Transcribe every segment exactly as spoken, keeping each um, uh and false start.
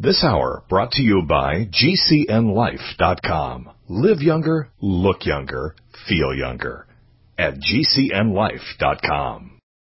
This hour brought to you by G C N life dot com. Live younger, look younger, feel younger at G C N life dot com.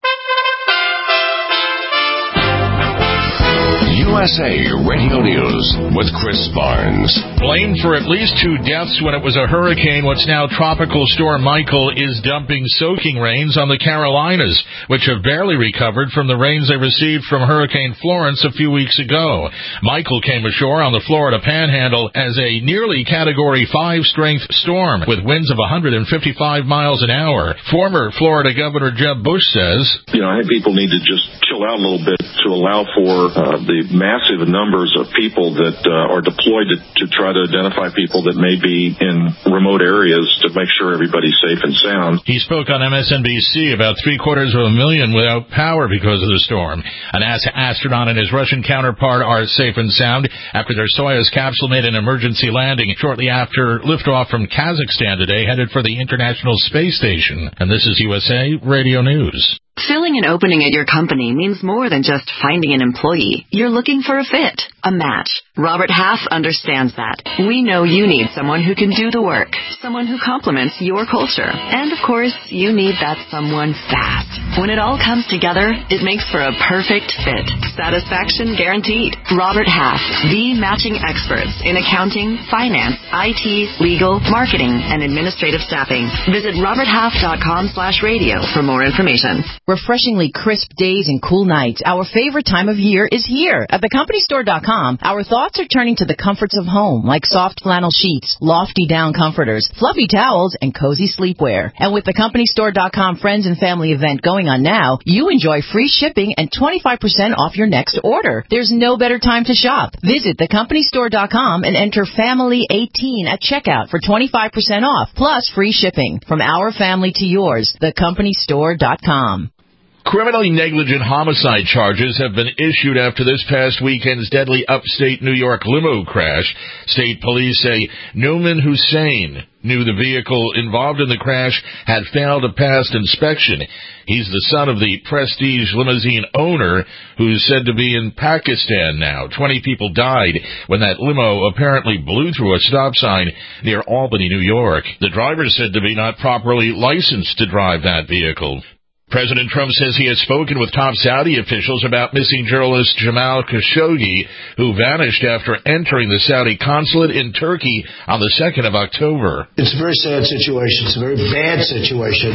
U S A Radio News with Chris Barnes. Blamed for at least two deaths when it was a hurricane, what's now Tropical Storm Michael is dumping soaking rains on the Carolinas, which have barely recovered from the rains they received from Hurricane Florence a few weeks ago. Michael came ashore on the Florida Panhandle as a nearly Category five strength storm with winds of one hundred fifty-five miles an hour. Former Florida Governor Jeb Bush says, You know, I think people need to just chill out a little bit to allow for uh, the massive numbers of people that uh, are deployed to, to try to identify people that may be in remote areas to make sure everybody's safe and sound. He spoke on M S N B C about three quarters of a million without power because of the storm. A NASA astronaut and his Russian counterpart are safe and sound after their Soyuz capsule made an emergency landing shortly after liftoff from Kazakhstan today, headed for the International Space Station. And this is U S A Radio News. Filling an opening at your company means more than just finding an employee. You're looking for a fit, a match. Robert Half understands that. We know you need someone who can do the work, someone who complements your culture. And, of course, you need that someone fast. When it all comes together, it makes for a perfect fit. Satisfaction guaranteed. Robert Half, the matching experts in accounting, finance, I T, legal, marketing, and administrative staffing. Visit robert half dot com slash radio for more information. Refreshingly crisp days and cool nights. Our favorite time of year is here. At the company store dot com, our thoughts are turning to the comforts of home, like soft flannel sheets, lofty down comforters, fluffy towels, and cozy sleepwear. And with the company store dot com Friends and Family event going on now, you enjoy free shipping and twenty-five percent off your next order. There's no better time to shop. Visit the company store dot com and enter family eighteen at checkout for twenty-five percent off, plus free shipping. From our family to yours, the company store dot com. Criminally negligent homicide charges have been issued after this past weekend's deadly upstate New York limo crash. State police say Nouman Hussain knew the vehicle involved in the crash had failed a past inspection. He's the son of the Prestige limousine owner, who's said to be in Pakistan now. Twenty people died when that limo apparently blew through a stop sign near Albany, New York. The driver is said to be not properly licensed to drive that vehicle. President Trump says he has spoken with top Saudi officials about missing journalist Jamal Khashoggi, who vanished after entering the Saudi consulate in Turkey on the second of October. It's a very sad situation. It's a very bad situation,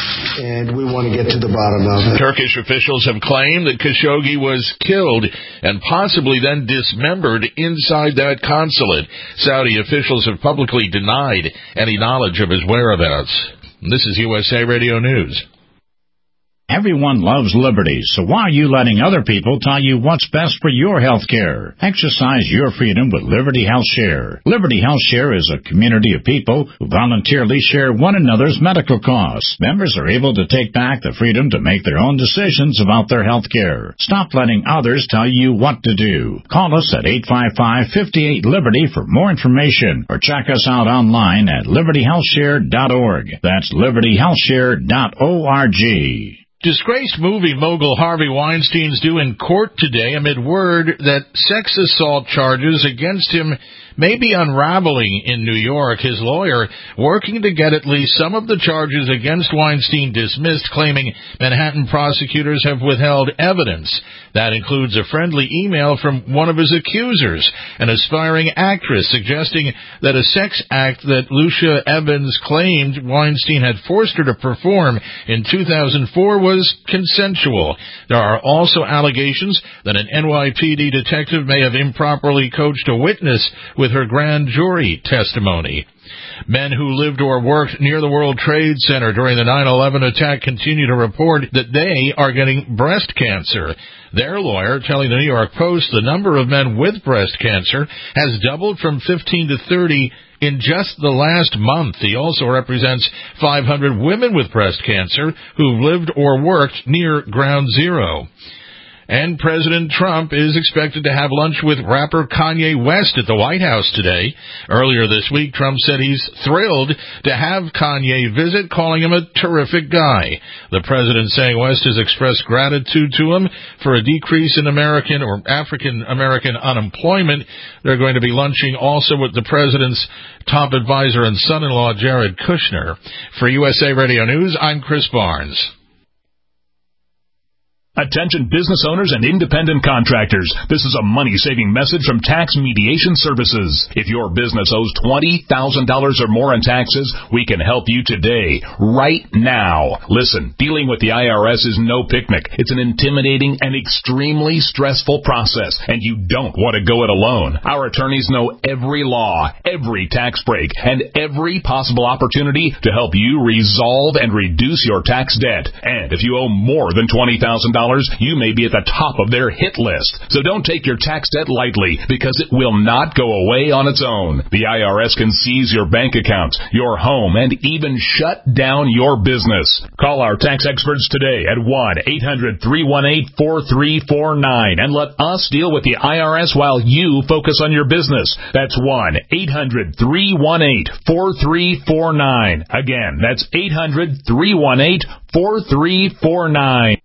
and we want to get to the bottom of it. Turkish officials have claimed that Khashoggi was killed and possibly then dismembered inside that consulate. Saudi officials have publicly denied any knowledge of his whereabouts. This is U S A Radio News. Everyone loves liberty, so why are you letting other people tell you what's best for your health care? Exercise your freedom with Liberty Health Share. Liberty Health Share is a community of people who voluntarily share one another's medical costs. Members are able to take back the freedom to make their own decisions about their health care. Stop letting others tell you what to do. Call us at eight five five, five eight, Liberty for more information, or check us out online at liberty health share dot org. That's liberty health share dot org. Disgraced movie mogul Harvey Weinstein's due in court today amid word that sex assault charges against him may be unraveling in New York. His lawyer working to get at least some of the charges against Weinstein dismissed, claiming Manhattan prosecutors have withheld evidence. That includes a friendly email from one of his accusers, an aspiring actress, suggesting that a sex act that Lucia Evans claimed Weinstein had forced her to perform in two thousand four was consensual. There are also allegations that an N Y P D detective may have improperly coached a witness with her grand jury testimony. Men who lived or worked near the World Trade Center during the nine eleven attack continue to report that they are getting breast cancer. Their lawyer telling the New York Post the number of men with breast cancer has doubled from fifteen to thirty in just the last month. He also represents five hundred women with breast cancer who've lived or worked near Ground Zero. And President Trump is expected to have lunch with rapper Kanye West at the White House today. Earlier this week, Trump said he's thrilled to have Kanye visit, calling him a terrific guy. The president saying West has expressed gratitude to him for a decrease in American or African American unemployment. They're going to be lunching also with the president's top advisor and son-in-law, Jared Kushner. For U S A Radio News, I'm Chris Barnes. Attention business owners and independent contractors. This is a money-saving message from Tax Mediation Services. If your business owes twenty thousand dollars or more in taxes, we can help you today, right now. Listen, dealing with the I R S is no picnic. It's an intimidating and extremely stressful process, and you don't want to go it alone. Our attorneys know every law, every tax break, and every possible opportunity to help you resolve and reduce your tax debt. And if you owe more than twenty thousand dollars, you may be at the top of their hit list. So don't take your tax debt lightly, because it will not go away on its own. The I R S can seize your bank accounts, your home, and even shut down your business. Call our tax experts today at one eight hundred three one eight four three four nine and let us deal with the I R S while you focus on your business. That's one eight hundred three one eight four three four nine. Again, that's eight hundred three one eight four three four nine.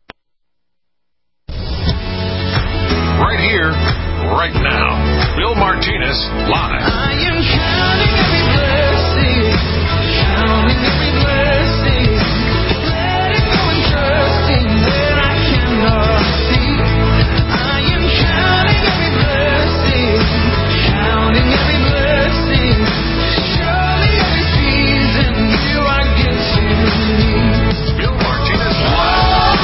Right here, right now. Bill Martinez, live. I am counting every blessing, counting every blessing, letting go and trusting where I cannot see. I am counting every blessing, counting every blessing, surely every season you are good to me. Bill Martinez, live.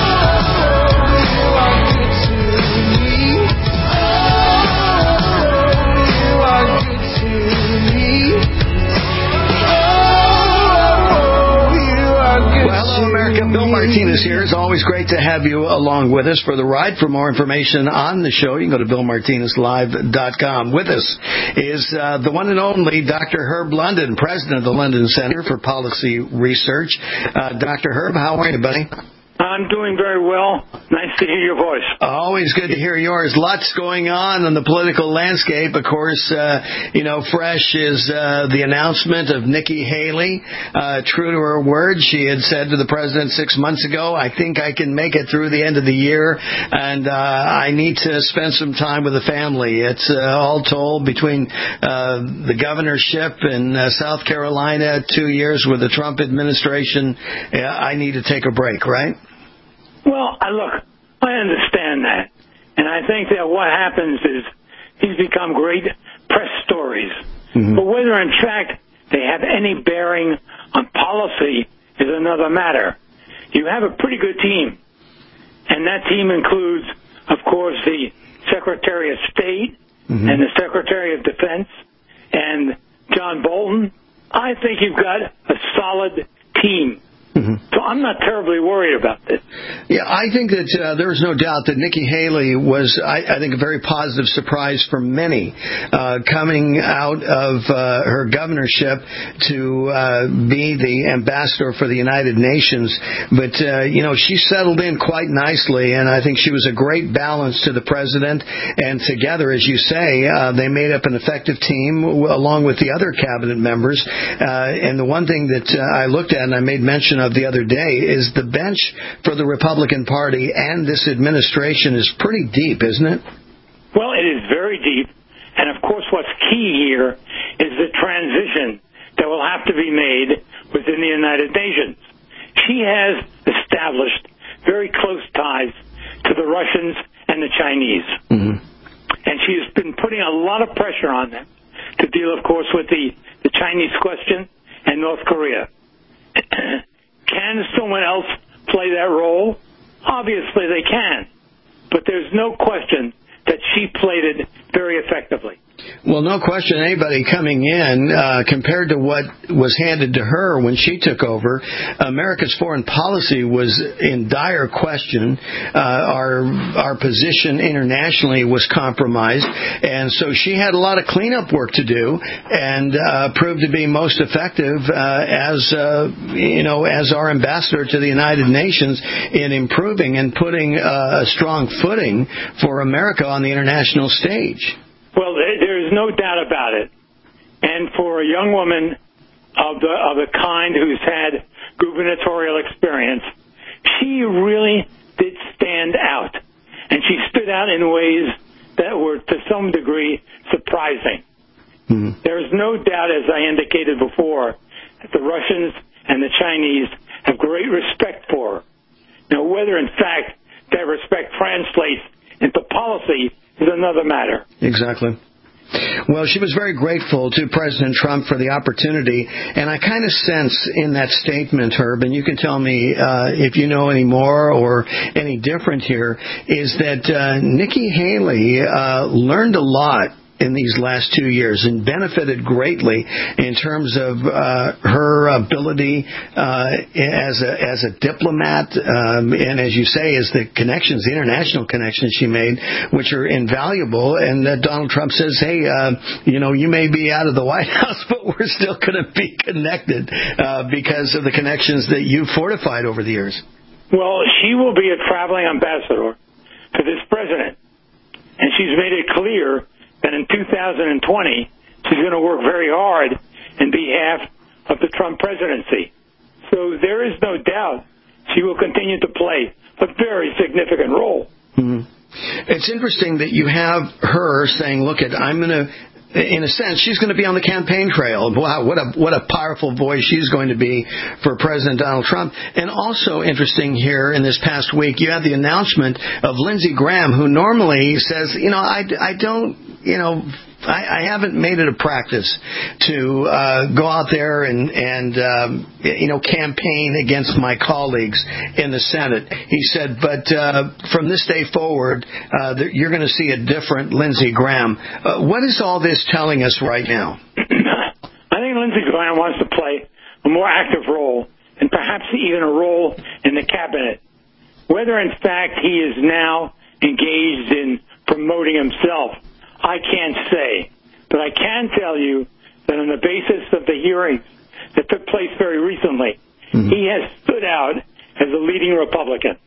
Bill Martinez here. It's always great to have you along with us for the ride. For more information on the show, you can go to bill martinez live dot com. With us is uh, the one and only Doctor Herb London, president of the London Center for Policy Research. Uh, Doctor Herb, how are you, buddy? I'm doing very well. Nice to hear your voice. Always good to hear yours. Lots going on in the political landscape. Of course, uh, you know, fresh is uh, the announcement of Nikki Haley. Uh, true to her word, she had said to the president six months ago, I think I can make it through the end of the year, and uh, I need to spend some time with the family. It's uh, all told between uh, the governorship in uh, South Carolina, two years with the Trump administration. Uh, I need to take a break, right? Well, I look, I understand that. And I think that what happens is these become great press stories. Mm-hmm. But whether, in fact, they have any bearing on policy is another matter. You have a pretty good team. And that team includes, of course, the Secretary of State mm-hmm. and the Secretary of Defense and John Bolton. I think you've got a solid team. Mm-hmm. So I'm not terribly worried about this. Yeah, I think that uh, there is no doubt that Nikki Haley was, I, I think, a very positive surprise for many uh, coming out of uh, her governorship to uh, be the ambassador for the United Nations. But, uh, you know, she settled in quite nicely, and I think she was a great balance to the president. And together, as you say, uh, they made up an effective team along with the other cabinet members. Uh, and the one thing that uh, I looked at and I made mention of the other day is the bench for the Republican Party and this administration is pretty deep, isn't it? Well, it is very deep. And, of course, what's key here is the transition that will have to be made within the United Nations. She has established very close ties to the Russians and the Chinese. Mm-hmm. And she has been putting a lot of pressure on them to deal, of course, with the, the Chinese question and North Korea. Can someone else play that role? Obviously they can. But there's no question that she played it very effectively. Well, no question, anybody coming in, uh, compared to what was handed to her when she took over, America's foreign policy was in dire question. Uh, our our position internationally was compromised, and so she had a lot of cleanup work to do, and uh, proved to be most effective uh, as uh, you know as our ambassador to the United Nations in improving and putting uh, a strong footing for America on the international stage. Well, there's no doubt about it. And for a young woman of the of the kind who's had gubernatorial experience, she really did stand out. And she stood out in ways that were, to some degree, surprising. Mm-hmm. There's no doubt, as I indicated before, that the Russians and the Chinese have great respect for her. Now, whether, in fact, that respect translates into policy is another matter. Exactly. Well, she was very grateful to President Trump for the opportunity, and I kind of sense in that statement, Herb, and you can tell me uh, if you know any more or any different here, is that uh, Nikki Haley uh, learned a lot in these last two years and benefited greatly in terms of uh, her ability uh, as a as a diplomat, um, and as you say, as the connections, the international connections she made, which are invaluable. And uh, Donald Trump says, "Hey, uh, you know, you may be out of the White House, but we're still going to be connected uh, because of the connections that you fortified over the years." Well, she will be a traveling ambassador to this president, and she's made it clear that in two thousand twenty, she's going to work very hard in behalf of the Trump presidency. So there is no doubt she will continue to play a very significant role. Mm-hmm. It's interesting that you have her saying, look, it, I'm going to, in a sense, she's going to be on the campaign trail. Wow, what a what a powerful voice she's going to be for President Donald Trump. And also interesting here in this past week, you had the announcement of Lindsey Graham, who normally says, you know, I, I don't, you know, I, I haven't made it a practice to uh, go out there and, and um, you know, campaign against my colleagues in the Senate. He said, but uh, from this day forward, uh, you're going to see a different Lindsey Graham. Uh, what is all this telling us right now? I think Lindsey Graham wants to play a more active role, and perhaps even a role in the cabinet. Whether, in fact, he is now engaged in promoting himself, I can't say, but I can tell you that on the basis of the hearings that took place very recently, mm-hmm. he has stood out as a leading Republican.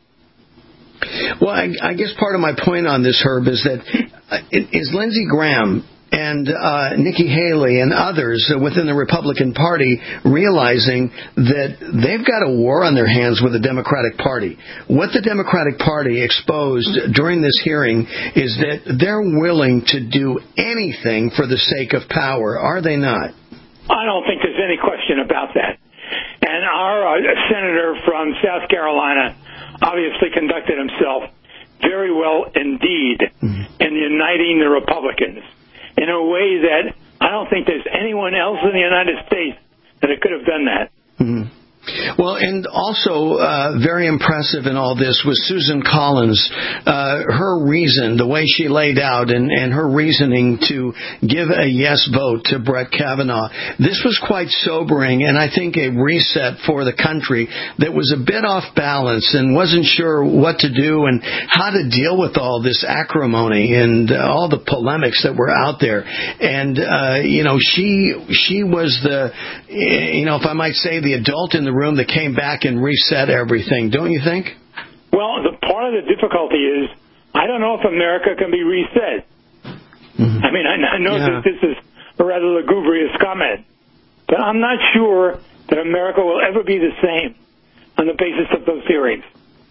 Well, I, I guess part of my point on this, Herb, is that uh, is Lindsey Graham and uh, Nikki Haley and others within the Republican Party realizing that they've got a war on their hands with the Democratic Party. What the Democratic Party exposed during this hearing is that they're willing to do anything for the sake of power, are they not? I don't think there's any question about that. And our uh, senator from South Carolina obviously conducted himself very well indeed mm-hmm. in uniting the Republicans in a way that I don't think there's anyone else in the United States that could have done that. Mm-hmm. Well, and also uh, very impressive in all this was Susan Collins, uh, her reason, the way she laid out, and, and her reasoning to give a yes vote to Brett Kavanaugh. This was quite sobering, and I think a reset for the country that was a bit off balance and wasn't sure what to do and how to deal with all this acrimony and uh, all the polemics that were out there. And, uh, you know, she she was the, you know, if I might say, the adult in the room that came back and reset everything, don't you think? Well, the part of the difficulty is I don't know if America can be reset. Mm-hmm. I mean, I, I know yeah. that this is a rather lugubrious comment, but I'm not sure that America will ever be the same on the basis of those hearings.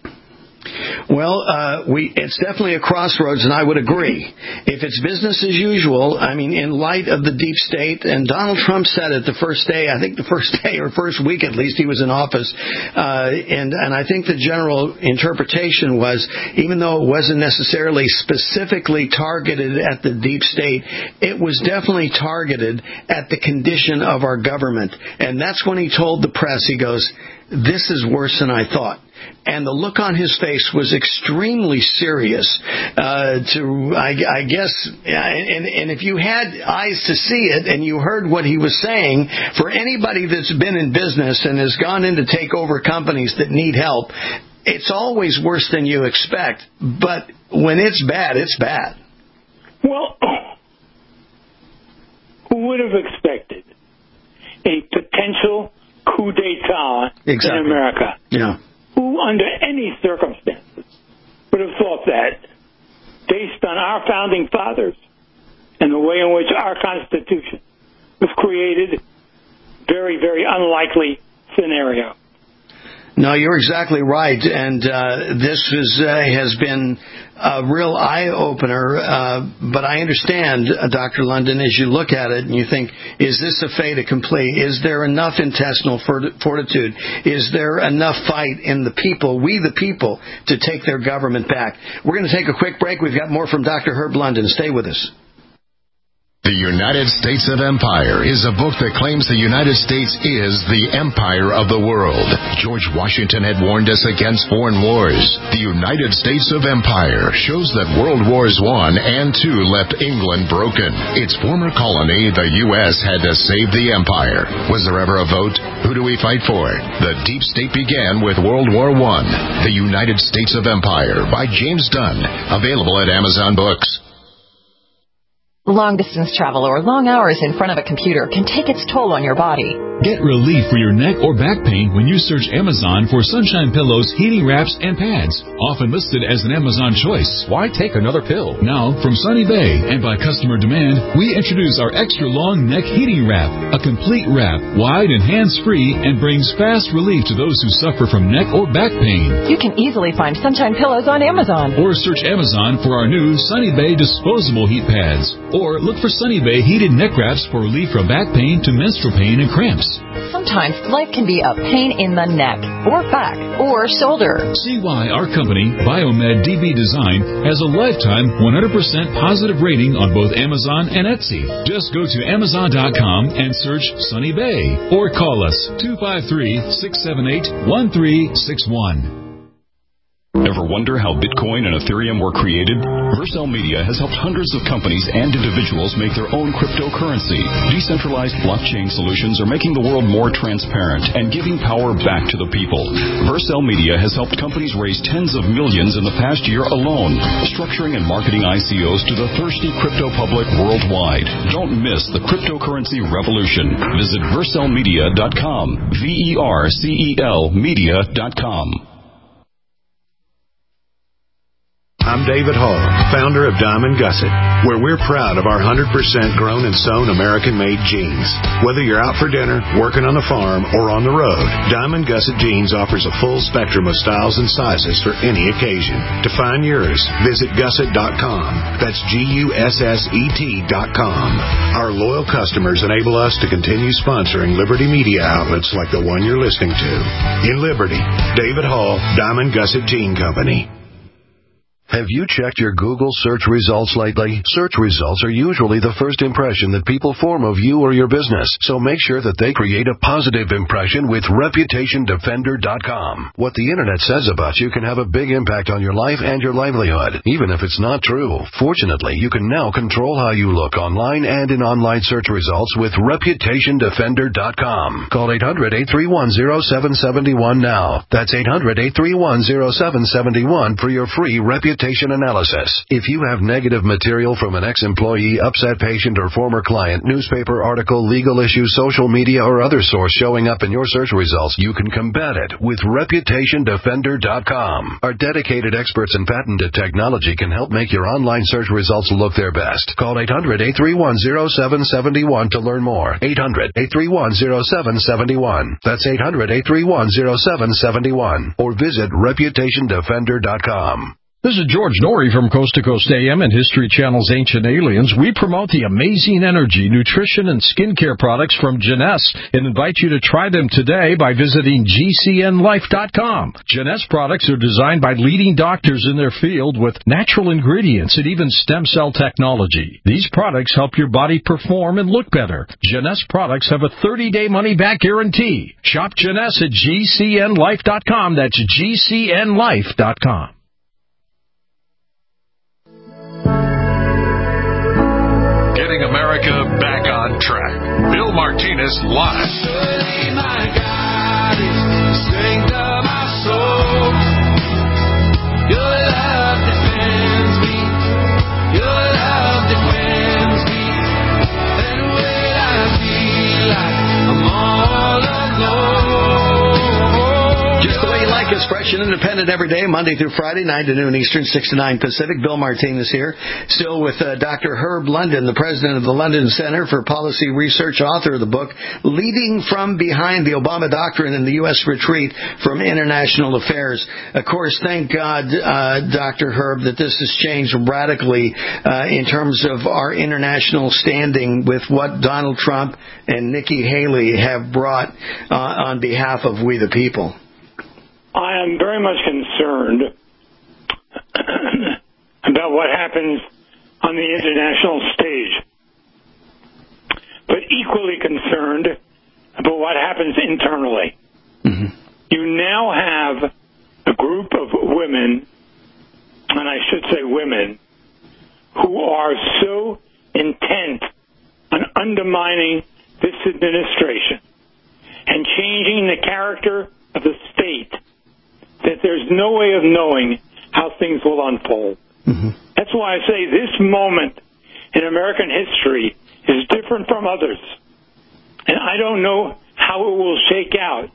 Well, uh, we it's definitely a crossroads, and I would agree. If it's business as usual, I mean, in light of the deep state, and Donald Trump said it the first day, I think the first day or first week at least he was in office, uh, and, and I think the general interpretation was, even though it wasn't necessarily specifically targeted at the deep state, it was definitely targeted at the condition of our government. And that's when he told the press, he goes, this is worse than I thought. And the look on his face was extremely serious. Uh, to I, I guess, and, and if you had eyes to see it and you heard what he was saying, for anybody that's been in business and has gone in to take over companies that need help, it's always worse than you expect. But when it's bad, it's bad. Well, who would have expected a potential coup d'etat exactly. in America? Yeah. Who, under any circumstances, would have thought that, based on our founding fathers and the way in which our Constitution was created, very, very unlikely scenario. No, you're exactly right, and uh, this is, uh, has been a real eye-opener, uh, but I understand, uh, Doctor London, as you look at it and you think, is this a fait accompli? Is there enough intestinal fortitude? Is there enough fight in the people, we the people, to take their government back? We're going to take a quick break. We've got more from Doctor Herb London. Stay with us. The United States of Empire is a book that claims the United States is the empire of the world. George Washington had warned us against foreign wars. The United States of Empire shows that World Wars One and Two left England broken. Its former colony, the U S, had to save the empire. Was there ever a vote? Who do we fight for? The deep state began with World War One. The United States of Empire by James Dunn. Available at Amazon Books. Long-distance travel or long hours in front of a computer can take its toll on your body. Get relief for your neck or back pain when you search Amazon for Sunshine Pillows, heating wraps, and pads. Often listed as an Amazon choice. Why take another pill? Now, from Sunny Bay and by customer demand, we introduce our extra long neck heating wrap. A complete wrap, wide and hands-free, and brings fast relief to those who suffer from neck or back pain. You can easily find Sunshine Pillows on Amazon. Or search Amazon for our new Sunny Bay disposable heat pads. Or look for Sunny Bay heated neck wraps for relief from back pain to menstrual pain and cramps. Sometimes life can be a pain in the neck, or back, or shoulder. See why our company, Biomed D B Design, has a lifetime one hundred percent positive rating on both Amazon and Etsy. Just go to Amazon dot com and search Sunny Bay, or call us two five three, six seven eight, one three six one. Ever wonder how Bitcoin and Ethereum were created? Vercel Media has helped hundreds of companies and individuals make their own cryptocurrency. Decentralized blockchain solutions are making the world more transparent and giving power back to the people. Vercel Media has helped companies raise tens of millions in the past year alone, structuring and marketing I C Os to the thirsty crypto public worldwide. Don't miss the cryptocurrency revolution. Visit vercel media dot com. V E R C E L media dot com. I'm David Hall, founder of Diamond Gusset, where we're proud of our one hundred percent grown and sewn American-made jeans. Whether you're out for dinner, working on a farm, or on the road, Diamond Gusset Jeans offers a full spectrum of styles and sizes for any occasion. To find yours, visit gusset dot com. That's G U S S E T dot com. Our loyal customers enable us to continue sponsoring Liberty media outlets like the one you're listening to. In Liberty, David Hall, Diamond Gusset Jean Company. Have you checked your Google search results lately? Search results are usually the first impression that people form of you or your business, so make sure that they create a positive impression with reputation defender dot com. What the internet says about you can have a big impact on your life and your livelihood, even if it's not true. Fortunately, you can now control how you look online and in online search results with reputation defender dot com. Call eight hundred, eight three one, zero seven seven one now. That's eight hundred, eight three one, zero seven seven one for your free reputation analysis. If you have negative material from an ex-employee, upset patient, or former client, newspaper article, legal issue, social media, or other source showing up in your search results, you can combat it with reputation defender dot com. Our dedicated experts in patented technology can help make your online search results look their best. Call eight hundred, eight three one, zero seven seven one to learn more. eight hundred, eight three one, zero seven seven one. That's eight hundred, eight three one, zero seven seven one. Or visit reputation defender dot com. This is George Norrie from Coast to Coast A M and History Channel's Ancient Aliens. We promote the amazing energy, nutrition, and skincare products from Jeunesse and invite you to try them today by visiting G C N life dot com. Jeunesse products are designed by leading doctors in their field with natural ingredients and even stem cell technology. These products help your body perform and look better. Jeunesse products have a thirty-day money-back guarantee. Shop Jeunesse at G C N life dot com. That's G C N life dot com. Getting America back on track. Bill Martinez live. Surely my God is the strength of my soul. Your love defends me. Your love defends me. And when I feel like I'm all alone. Just the way you like us, fresh and independent every day, Monday through Friday, nine to noon Eastern, six to nine Pacific. Bill Martinez here, still with uh, Doctor Herb London, the president of the London Center for Policy Research, author of the book, Leading from Behind the Obama Doctrine and the U S Retreat from International Affairs. Of course, thank God, uh, Doctor Herb, that this has changed radically uh, in terms of our international standing with what Donald Trump and Nikki Haley have brought uh, on behalf of we the people. I am very much concerned about what happens on the international stage, but equally concerned about what happens internally. Mm-hmm. You now have a group of women, and I should say women, who are so intent on undermining this administration and changing the character of the state that there's no way of knowing how things will unfold. Mm-hmm. That's why I say this moment in American history is different from others. And I don't know how it will shake out.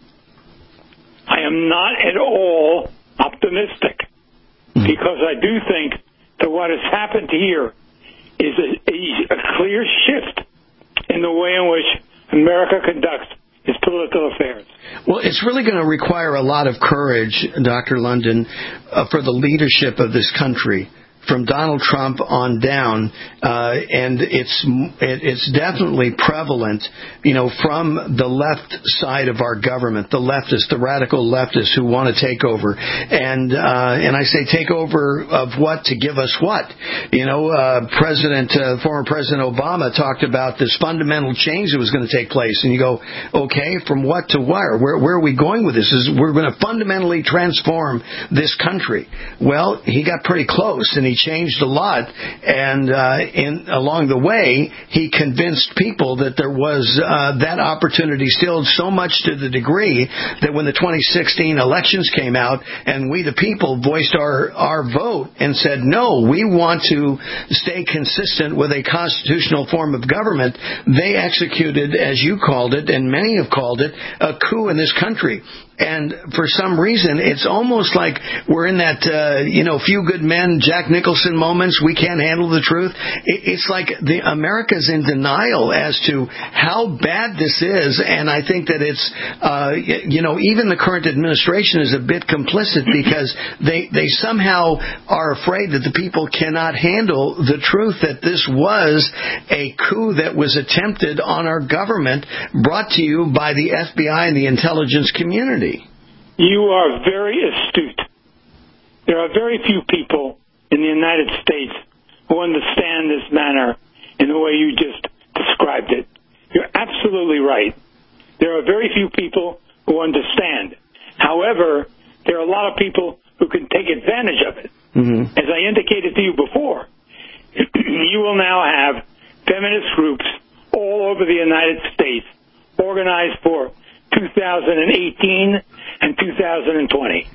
I am not at all optimistic, mm-hmm. because I do think that what has happened here is a, a, a clear shift in the way in which America conducts its political affairs. Well, it's really going to require a lot of courage, Doctor London, uh, for the leadership of this country, from Donald Trump on down, uh, and it's it, it's definitely prevalent, you know, from the left side of our government, the leftists, the radical leftists who want to take over, and uh, and I say take over of what to give us what, you know, uh, President, uh, former President Obama talked about this fundamental change that was going to take place, and you go, okay, from what to where? Where, where are we going with this? Is we're going to fundamentally transform this country? Well, he got pretty close, and he changed a lot, and uh, in along the way, he convinced people that there was uh, that opportunity still, so much to the degree that when the twenty sixteen elections came out and we the people voiced our, our vote and said, no, we want to stay consistent with a constitutional form of government, they executed, as you called it, and many have called it, a coup in this country. And for some reason, it's almost like we're in that, uh, you know, few good men, Jack Nicholson moments. We can't handle the truth. It's like the America's in denial as to how bad this is. And I think that it's, uh, you know, even the current administration is a bit complicit because they, they somehow are afraid that the people cannot handle the truth that this was a coup that was attempted on our government, brought to you by the F B I and the intelligence community. You are very astute. There are very few people in the United States who understand this manner in the way you just described it. You're absolutely right. There are very few people who understand. However, there are a lot of people who can take advantage of it. Mm-hmm. As I indicated to you before, you will now have feminist groups all over the United States organized for two thousand eighteen and two thousand twenty,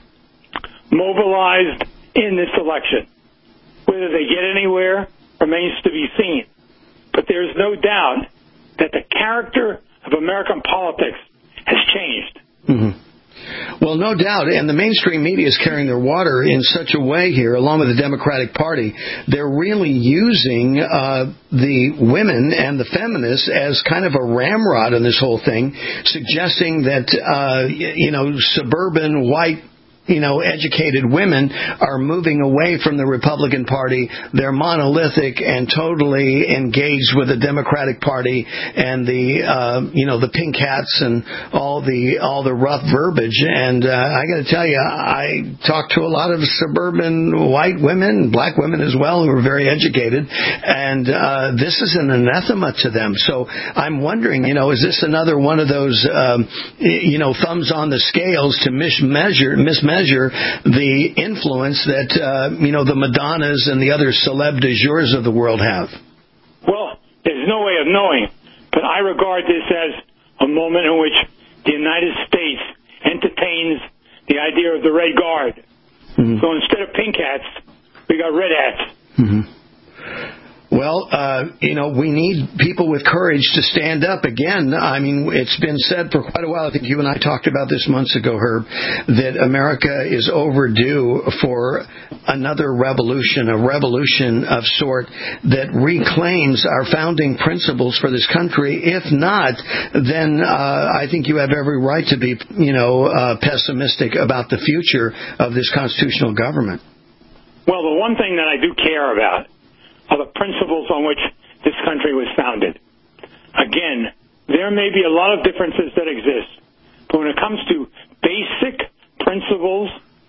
mobilized in this election. Whether they get anywhere remains to be seen. But there's no doubt that the character of American politics has changed. Mm-hmm. Well, no doubt, and the mainstream media is carrying their water in such a way here, along with the Democratic Party. They're really using uh, the women and the feminists as kind of a ramrod in this whole thing, suggesting that, uh, you know, suburban white you know, educated women are moving away from the Republican Party. They're monolithic and totally engaged with the Democratic Party and the, uh, you know, the pink hats and all the all the rough verbiage. And uh, I got to tell you, I talked to a lot of suburban white women, black women as well, who are very educated, and uh, this is an anathema to them. So I'm wondering, you know, is this another one of those, um, you know, thumbs on the scales to mismeasure, mismeasure the influence that, uh, you know, the Madonnas and the other celeb de jours of the world have? Well, there's no way of knowing, but I regard this as a moment in which the United States entertains the idea of the Red Guard. Mm-hmm. So instead of pink hats, we got red hats. Mm-hmm. Well, uh, you know, we need people with courage to stand up again. I mean, it's been said for quite a while, I think you and I talked about this months ago, Herb, that America is overdue for another revolution, a revolution of sort that reclaims our founding principles for this country. If not, then uh, I think you have every right to be, you know, uh, pessimistic about the future of this constitutional government. Well, the one thing that I do care about are the principles on which this country was founded. Again, there may be a lot of differences that exist, but when it comes to basic principles,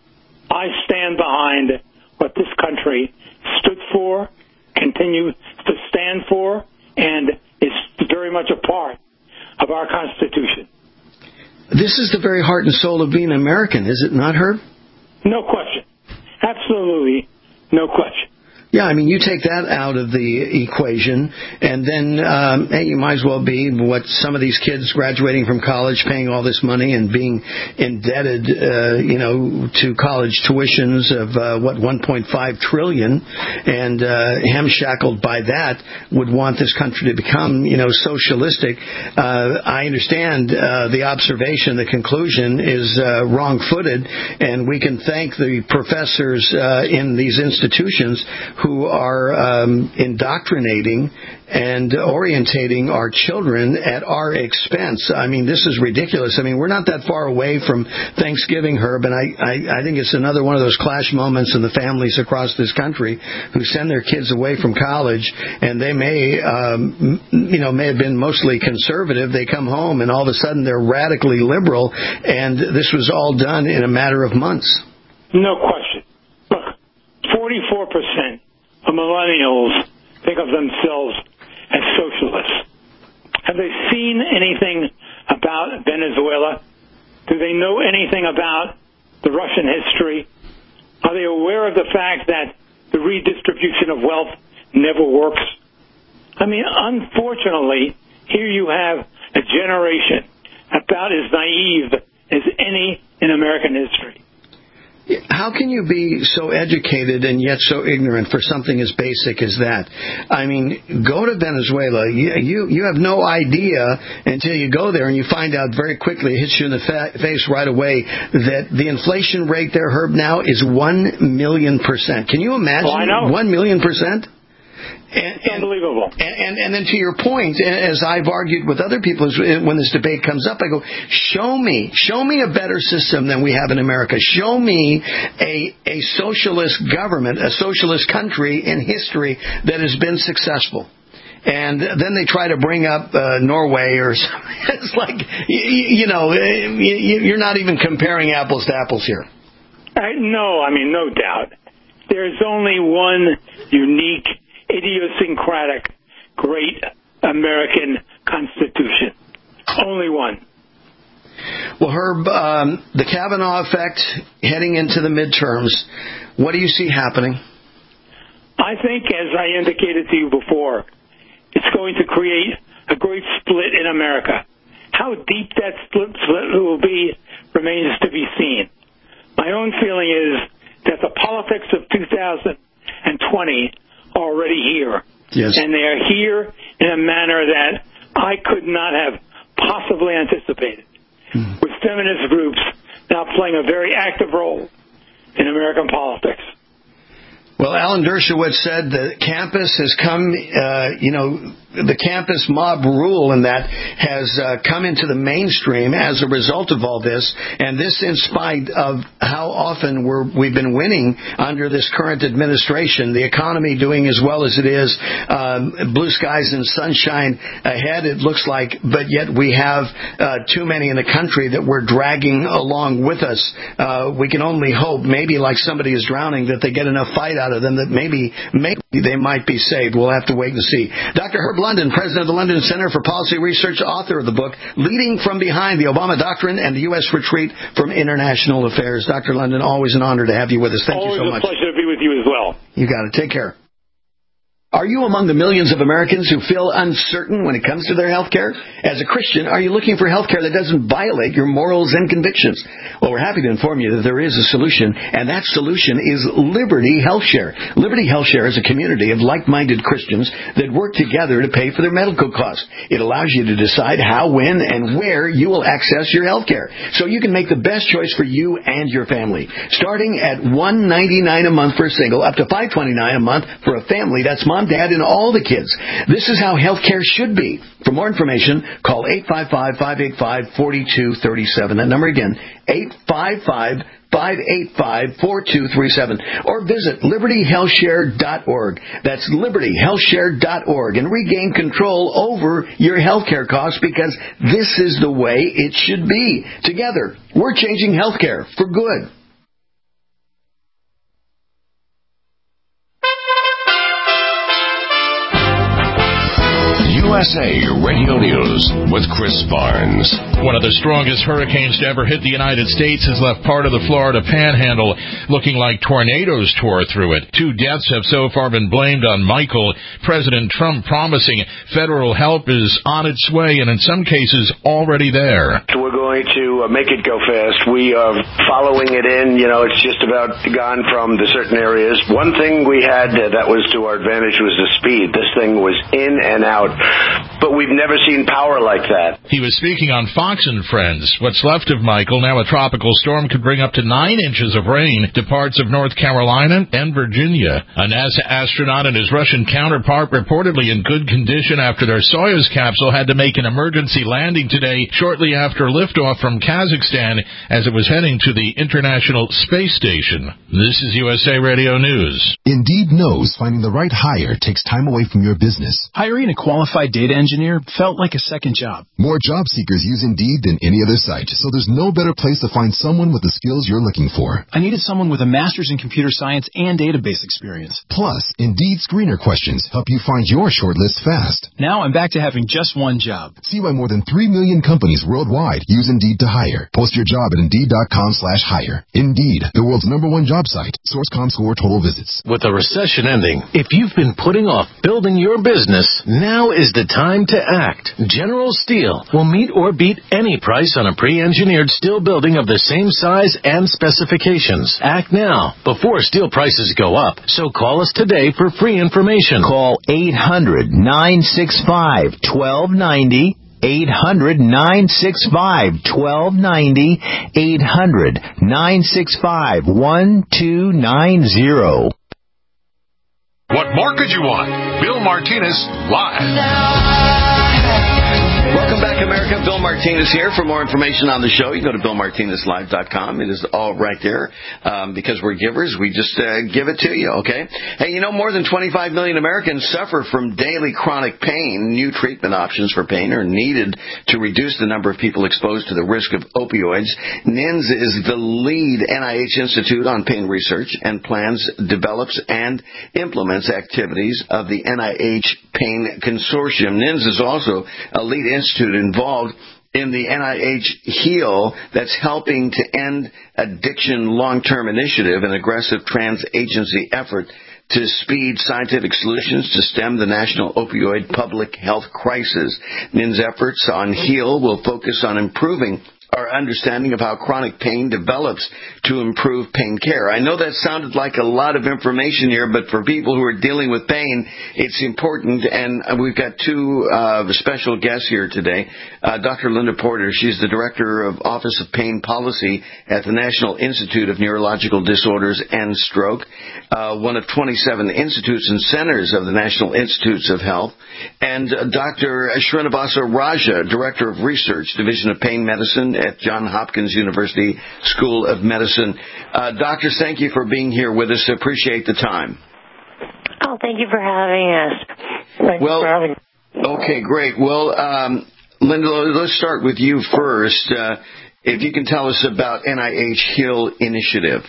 I stand behind what this country stood for, continues to stand for, and is very much a part of our Constitution. This is the very heart and soul of being American, is it not, Herb? No question. Absolutely no question. Yeah, I mean, you take that out of the equation, and then um, hey, you might as well be what some of these kids graduating from college, paying all this money and being indebted, uh, you know, to college tuitions of uh, what one point five trillion, and uh, hamshackled by that, would want this country to become, you know, socialistic. Uh, I understand uh, the observation, the conclusion is uh, wrong-footed, and we can thank the professors uh, in these institutions who are um, indoctrinating and orientating our children at our expense. I mean, this is ridiculous. I mean, we're not that far away from Thanksgiving, Herb, and I, I, I think it's another one of those clash moments in the families across this country who send their kids away from college, and they may, um, you know, may have been mostly conservative. They come home, and all of a sudden they're radically liberal, and this was all done in a matter of months. No question. Look, forty-four percent of millennials think of themselves as socialists. Have they seen anything about Venezuela? Do they know anything about the Russian history? Are they aware of the fact that the redistribution of wealth never works? I mean, unfortunately, here you have a generation about as naive as any in American history. How can you be so educated and yet so ignorant for something as basic as that? I mean, go to Venezuela. You you, you have no idea until you go there, and you find out very quickly, it hits you in the fa- face right away, that the inflation rate there, Herb, now is one million percent. Can you imagine? Oh, I know. one million percent? And, it's unbelievable. And, and, and then to your point, as I've argued with other people when this debate comes up, I go, show me, show me a better system than we have in America. Show me a, a socialist government, a socialist country in history that has been successful. And then they try to bring up uh, Norway or something. It's like, you, you know, you're not even comparing apples to apples here. I, no, I mean, no doubt. There's only one unique, idiosyncratic, great American Constitution. Only one. Well, Herb, um, the Kavanaugh effect heading into the midterms, what do you see happening? I think, as I indicated to you before, it's going to create a great split in America. How deep that split, split will be remains to be seen. My own feeling is that the politics of two thousand twenty are already here. Yes. And they are here in a manner that I could not have possibly anticipated. Mm. With feminist groups now playing a very active role in American politics. Well, Alan Dershowitz said the campus has come, uh, you know, the campus mob rule, and that has uh, come into the mainstream as a result of all this, and this in spite of how often we're, we've been winning under this current administration, the economy doing as well as it is, um, blue skies and sunshine ahead, it looks like, but yet we have uh, too many in the country that we're dragging along with us. Uh, we can only hope, maybe like somebody is drowning, that they get enough fight out of them that maybe, maybe they might be saved. We'll have to wait and see. Doctor Herb London, president of the London Center for Policy Research, author of the book Leading from Behind, the Obama Doctrine and the U S Retreat from International Affairs. Doctor London, always an honor to have you with us. Thank always you so much. Always a pleasure to be with you as well. You got it. Take care. Are you among the millions of Americans who feel uncertain when it comes to their health care? As a Christian, are you looking for health care that doesn't violate your morals and convictions? Well, we're happy to inform you that there is a solution, and that solution is Liberty HealthShare. Liberty HealthShare is a community of like-minded Christians that work together to pay for their medical costs. It allows you to decide how, when, and where you will access your health care, so you can make the best choice for you and your family. Starting at one hundred ninety-nine dollars a month for a single, up to five hundred twenty-nine dollars a month for a family. That's mom, dad, and all the kids. This is how health care should be. For more information, call eight five five, five eight five, four two three seven. That number again, eight five five, five eight five, four two three seven. Or visit liberty health share dot org. That's liberty health share dot org, and regain control over your health care costs, because this is the way it should be. Together, we're changing health care for good. U S A Radio News with Chris Barnes. One of the strongest hurricanes to ever hit the United States has left part of the Florida Panhandle looking like tornadoes tore through it. Two deaths have so far been blamed on Michael. President Trump promising federal help is on its way, and in some cases already there. We're going to make it go fast. We are following it in. You know, it's just about gone from the certain areas. One thing we had that was to our advantage was the speed. This thing was in and out. But we've never seen power like that. He was speaking on Fox and Friends. What's left of Michael, now a tropical storm, could bring up to nine inches of rain to parts of North Carolina and Virginia. A NASA astronaut and his Russian counterpart reportedly in good condition after their Soyuz capsule had to make an emergency landing today shortly after liftoff from Kazakhstan as it was heading to the International Space Station. This is U S A Radio News. Indeed knows finding the right hire takes time away from your business. Hiring a qualified data engineer felt like a second job. More job seekers use Indeed than any other site, so there's no better place to find someone with the skills you're looking for. I needed someone with a master's in computer science and database experience. Plus, Indeed screener questions help you find your shortlist fast. Now I'm back to having just one job. See why more than three million companies worldwide use Indeed to hire. Post your job at Indeed.com slash hire. Indeed, the world's number one job site. Source Comscore total visits. With the recession ending, if you've been putting off building your business, now is the time to act. General Steel will meet or beat any price on a pre-engineered steel building of the same size and specifications. Act now before steel prices go up. So call us today for free information. Call eight hundred, nine six five, one two nine zero. eight hundred, nine six five, one two nine zero. eight hundred, nine six five, one two nine zero. What more could you want? Bill Martinez, live. Welcome back, America. Bill Martinez here. For more information on the show, you go to bill martinez live dot com. It is all right there. Um, because we're givers, we just uh, give it to you, okay? Hey, you know, more than twenty-five million Americans suffer from daily chronic pain. New treatment options for pain are needed to reduce the number of people exposed to the risk of opioids. N I N S is the lead N I H Institute on Pain Research and plans, develops, and implements activities of the N I H Pain Consortium. N I N S is also a lead institute involved in the N I H HEAL, that's helping to end addiction long-term initiative, an aggressive trans-agency effort to speed scientific solutions to stem the national opioid public health crisis. N I N S efforts on HEAL will focus on improving our understanding of how chronic pain develops to improve pain care. I know that sounded like a lot of information here, but for people who are dealing with pain, it's important. And we've got two uh, special guests here today. Uh, Doctor Linda Porter, she's the Director of Office of Pain Policy at the National Institute of Neurological Disorders and Stroke, uh, one of twenty-seven institutes and centers of the National Institutes of Health, and uh, Doctor Srinivasa Raja, Director of Research, Division of Pain Medicine at Johns Hopkins University School of Medicine. Uh, doctors, thank you for being here with us. Appreciate the time. Oh, thank you for having us. Thanks well, for having us. Okay, great. Well, um, Linda, let's start with you first. Uh, if you can tell us about N I H HEAL Initiative.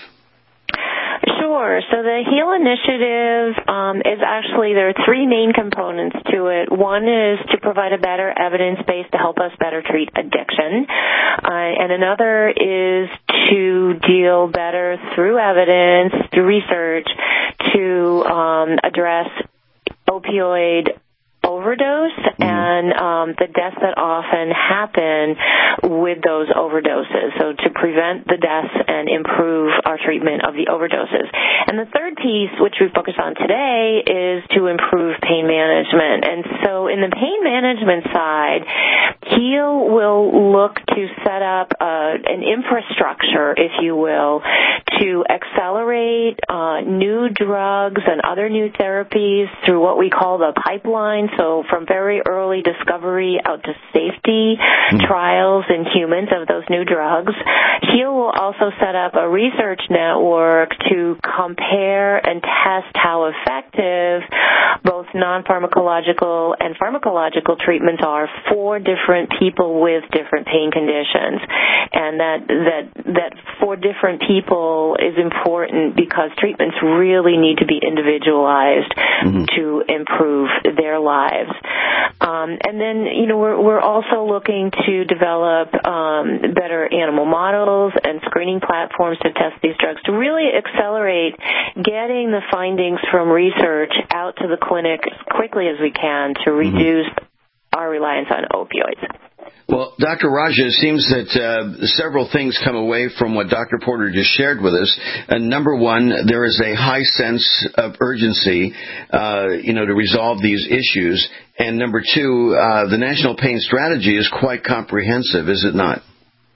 Sure. So the HEAL Initiative um, is actually, there are three main components to it. One is to provide a better evidence base to help us better treat addiction. Uh, and another is to deal better through evidence, through research, to um, address opioid overdose and um, the deaths that often happen with those overdoses, so to prevent the deaths and improve our treatment of the overdoses. And the third piece, which we focus on today, is to improve pain management. And so in the pain management side, HEAL will look to set up uh, an infrastructure, if you will, to accelerate uh, new drugs and other new therapies through what we call the pipeline. So from very early discovery out to safety mm-hmm. trials in humans of those new drugs. HEAL will also set up a research network to compare and test how effective both non-pharmacological and pharmacological treatments are for different people with different pain conditions. And that, that, that for different people is important because treatments really need to be individualized mm-hmm. to improve their lives. Um, and then, you know, we're, we're also looking to develop um, better animal models and screening platforms to test these drugs to really accelerate getting the findings from research out to the clinic as quickly as we can to reduce mm-hmm. our reliance on opioids. Well, Doctor Raja, it seems that uh, several things come away from what Doctor Porter just shared with us. Uh, number one, there is a high sense of urgency, uh, you know, to resolve these issues. And number two, uh, the National Pain Strategy is quite comprehensive, is it not?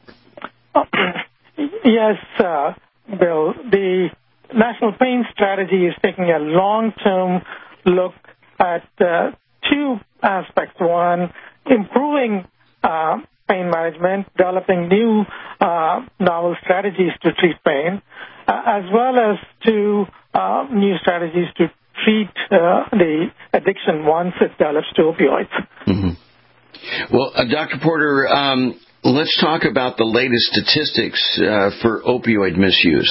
Yes, uh, Bill. The National Pain Strategy is taking a long-term look at uh, two aspects. One, improving Uh, pain management, developing new uh, novel strategies to treat pain, uh, as well as to uh, new strategies to treat uh, the addiction once it develops to opioids. Mm-hmm. Well, uh, Doctor Porter, um, let's talk about the latest statistics uh, for opioid misuse.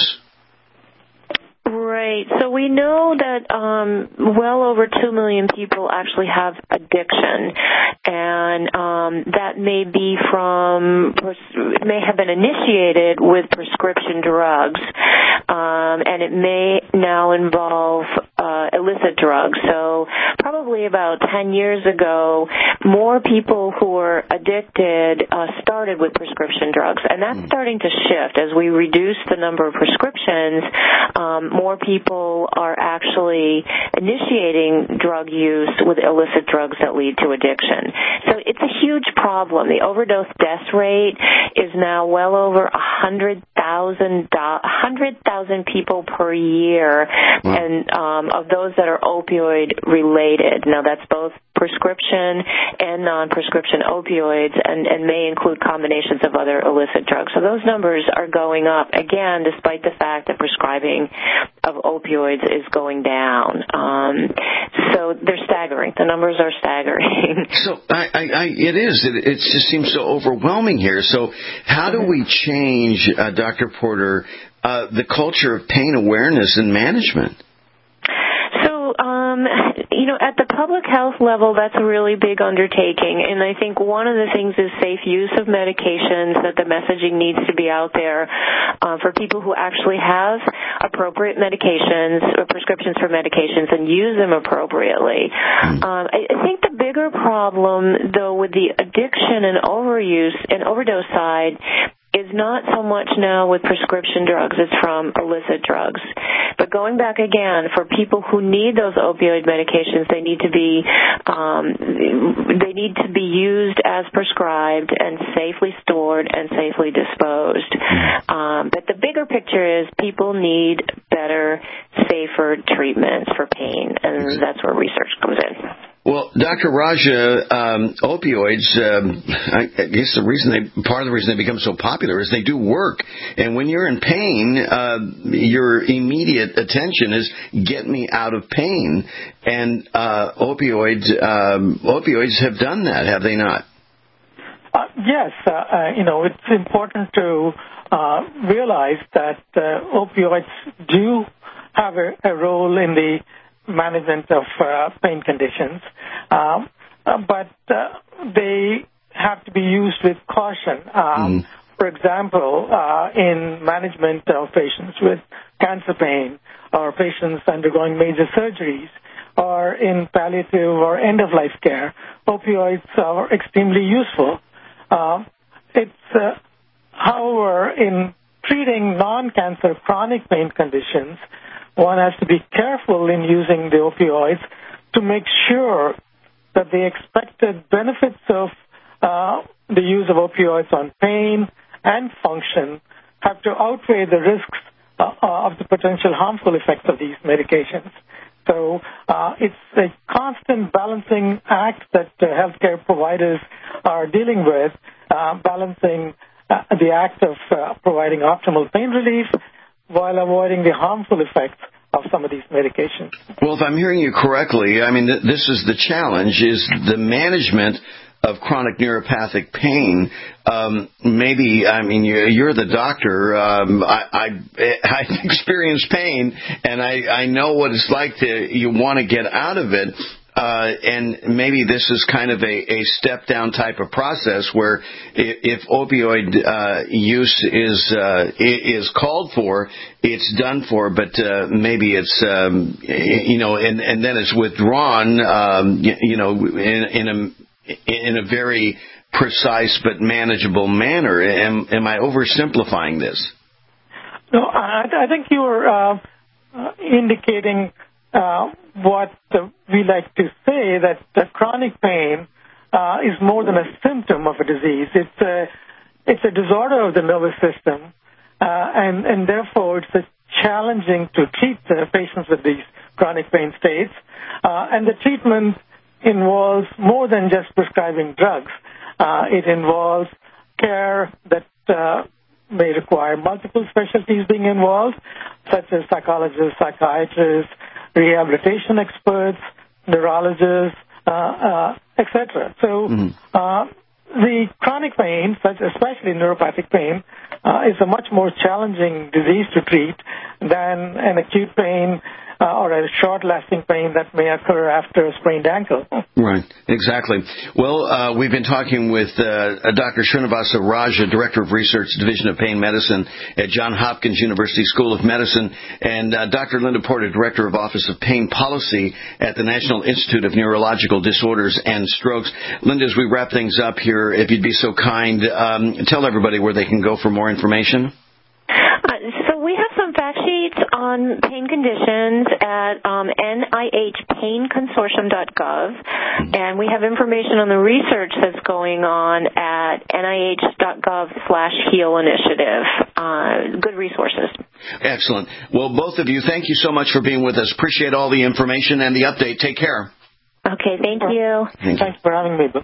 Right. So we know that um, well over two million people actually have addiction, and um, that may be from, may have been initiated with prescription drugs, um, and it may now involve uh, illicit drugs. So probably about ten years ago, more people who were addicted uh, started with prescription drugs, and that's starting to shift as we reduce the number of prescriptions. Um, more people are actually initiating drug use with illicit drugs that lead to addiction. So it's a huge problem. The overdose death rate is now well over one hundred thousand one hundred thousand people per year, wow. and um, of those that are opioid-related. Now, that's both prescription and non-prescription opioids, and, and may include combinations of other illicit drugs. So those numbers are going up, again, despite the fact that prescribing of opioids is going down. Um, so they're staggering. The numbers are staggering. So I, I, I, it is. It, it just seems so overwhelming here. So how do we change, uh, Doctor Porter, uh, the culture of pain awareness and management? So, um, you you know, at the public health level, that's a really big undertaking, and I think one of the things is safe use of medications, that the messaging needs to be out there uh, for people who actually have appropriate medications or prescriptions for medications and use them appropriately. Mm. Um, I, I think the bigger problem, though, with the addiction and overuse and overdose side is not so much now with prescription drugs, it's from illicit drugs. But going back again, for people who need those opioid medications, they need to be um, they need to be used as prescribed and safely stored and safely disposed. Um, but the bigger picture is people need better, safer treatments for pain, and that's where research comes in. Well, Doctor Raja, um, opioids, um, I, I guess the reason they, part of the reason they become so popular is they do work. And when you're in pain, uh, your immediate attention is get me out of pain. And uh, opioids, um, opioids have done that, have they not? Uh, yes. Uh, uh, you know, it's important to uh, realize that uh, opioids do have a, a role in the management of uh, pain conditions, um, uh, but uh, they have to be used with caution. Um, mm. For example, uh, in management of patients with cancer pain or patients undergoing major surgeries or in palliative or end-of-life care, opioids are extremely useful. Uh, it's, uh, however, in treating non-cancer chronic pain conditions, one has to be careful in using the opioids to make sure that the expected benefits of uh, the use of opioids on pain and function have to outweigh the risks uh, of the potential harmful effects of these medications. So uh, it's a constant balancing act that uh, healthcare providers are dealing with, uh, balancing uh, the act of uh, providing optimal pain relief while avoiding the harmful effects of some of these medications. Well, if I'm hearing you correctly, I mean, th- this is the challenge, is the management of chronic neuropathic pain. Um, maybe, I mean, you're, you're the doctor. Um, I, I, I experience pain, and I, I know what it's like to, you want to get out of it. Uh, and maybe this is kind of a, a step-down type of process where if, if opioid uh, use is uh, is called for, it's done for, but uh, maybe it's, um, you know, and, and then it's withdrawn, um, you, you know, in, in a in a very precise but manageable manner. Am, am I oversimplifying this? No, I, I think you're uh, uh, indicating Uh, what uh, we like to say, that uh, chronic pain uh, is more than a symptom of a disease. It's a, it's a disorder of the nervous system, uh, and, and therefore it's uh, challenging to treat uh, patients with these chronic pain states. Uh, and the treatment involves more than just prescribing drugs. Uh, it involves care that uh, may require multiple specialties being involved, such as psychologists, psychiatrists, rehabilitation experts, neurologists, uh, uh, et cetera. So mm-hmm. uh, the chronic pain, such especially neuropathic pain, uh, is a much more challenging disease to treat than an acute pain uh, or a short-lasting pain that may occur after a sprained ankle. Right, exactly. Well, uh, we've been talking with uh, Doctor Srinivasa Raja, Director of Research, Division of Pain Medicine at Johns Hopkins University School of Medicine, and uh, Doctor Linda Porter, Director of Office of Pain Policy at the National Institute of Neurological Disorders and Strokes. Linda, as we wrap things up here, if you'd be so kind, um, tell everybody where they can go for more information. Uh, so we have some fact sheets on pain conditions at um, N I H pain consortium dot gov, and we have information on the research that's going on at N I H dot gov slash heal initiative. Uh, good resources. Excellent. Well, both of you, thank you so much for being with us. Appreciate all the information and the update. Take care. Okay, thank you. Thank Thanks for having me.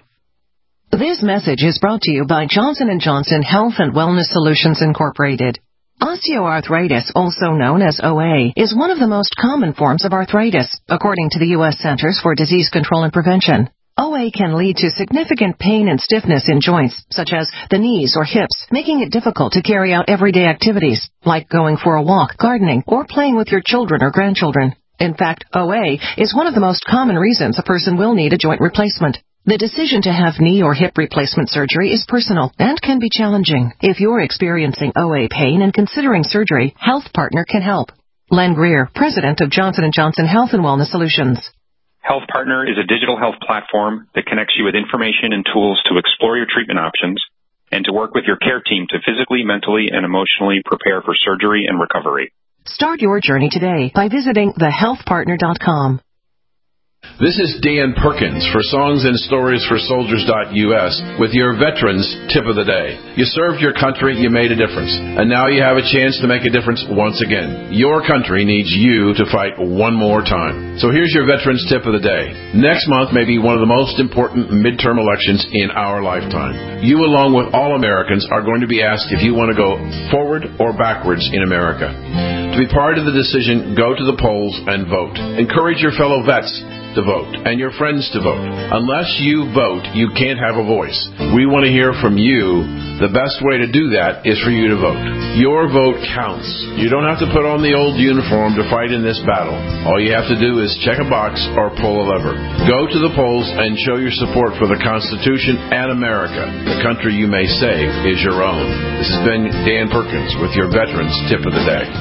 This message is brought to you by Johnson and Johnson Health and Wellness Solutions Incorporated. Osteoarthritis, also known as O A, is one of the most common forms of arthritis, according to the U S Centers for Disease Control and Prevention. O A can lead to significant pain and stiffness in joints, such as the knees or hips, making it difficult to carry out everyday activities, like going for a walk, gardening, or playing with your children or grandchildren. In fact, O A is one of the most common reasons a person will need a joint replacement. The decision to have knee or hip replacement surgery is personal and can be challenging. If you're experiencing O A pain and considering surgery, Health Partner can help. Len Greer, President of Johnson and Johnson Health and Wellness Solutions. Health Partner is a digital health platform that connects you with information and tools to explore your treatment options and to work with your care team to physically, mentally, and emotionally prepare for surgery and recovery. Start your journey today by visiting the health partner dot com. This is Dan Perkins for Songs and Stories for Soldiers dot U S with your Veterans Tip of the Day. You served your country, you made a difference, and now you have a chance to make a difference once again. Your country needs you to fight one more time. So here's your Veterans Tip of the Day. Next month may be one of the most important midterm elections in our lifetime. You, along with all Americans, are going to be asked if you want to go forward or backwards in America. To be part of the decision, go to the polls and vote. Encourage your fellow vets to vote and your friends to vote. Unless you vote, you can't have a voice. We want to hear from you. The best way to do that is for you to vote. Your vote counts. You don't have to put on the old uniform to fight in this battle. All you have to do is check a box or pull a lever. Go to the polls and show your support for the Constitution and America. The country you may save is your own. This has been Dan Perkins with your Veterans Tip of the Day.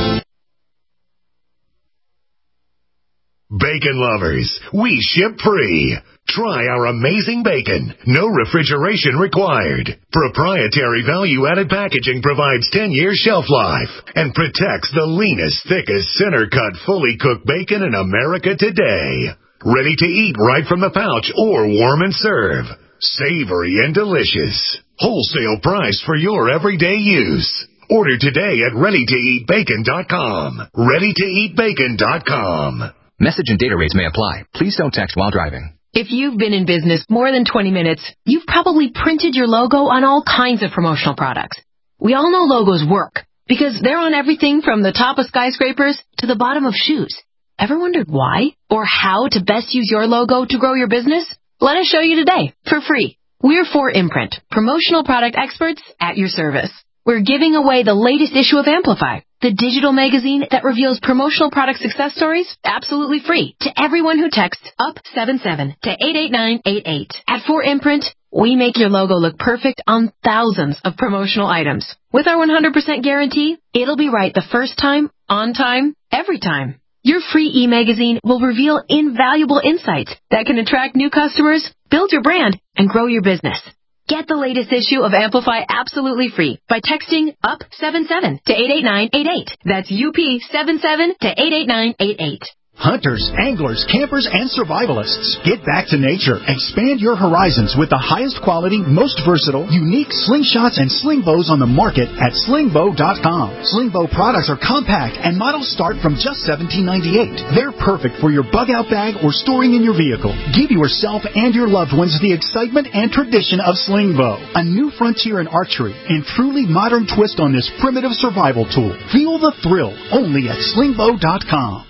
Bacon lovers, we ship free. Try our amazing bacon. No refrigeration required. Proprietary value-added packaging provides ten years shelf life and protects the leanest, thickest, center-cut, fully cooked bacon in America today. Ready to eat right from the pouch or warm and serve. Savory and delicious. Wholesale price for your everyday use. Order today at ready to eat bacon dot com. ready to eat bacon dot com. Message and data rates may apply. Please don't text while driving. If you've been in business more than twenty minutes, you've probably printed your logo on all kinds of promotional products. We all know logos work because they're on everything from the top of skyscrapers to the bottom of shoes. Ever wondered why or how to best use your logo to grow your business? Let us show you today for free. We're four Imprint, promotional product experts at your service. We're giving away the latest issue of Amplify, the digital magazine that reveals promotional product success stories absolutely free to everyone who texts up seven seven to eight eight nine eight eight. At four Imprint, we make your logo look perfect on thousands of promotional items. With our one hundred percent guarantee, it'll be right the first time, on time, every time. Your free e-magazine will reveal invaluable insights that can attract new customers, build your brand, and grow your business. Get the latest issue of Amplify absolutely free by texting up seven seven to eight eight nine eight eight. That's U P seven seven to eight eight nine eight eight. Hunters, anglers, campers, and survivalists. Get back to nature. Expand your horizons with the highest quality, most versatile, unique slingshots and sling bows on the market at sling bow dot com. Sling bow products are compact and models start from just seventeen ninety-eight. They're perfect for your bug out bag or storing in your vehicle. Give yourself and your loved ones the excitement and tradition of sling bow. A new frontier in archery and truly modern twist on this primitive survival tool. Feel the thrill only at sling bow dot com.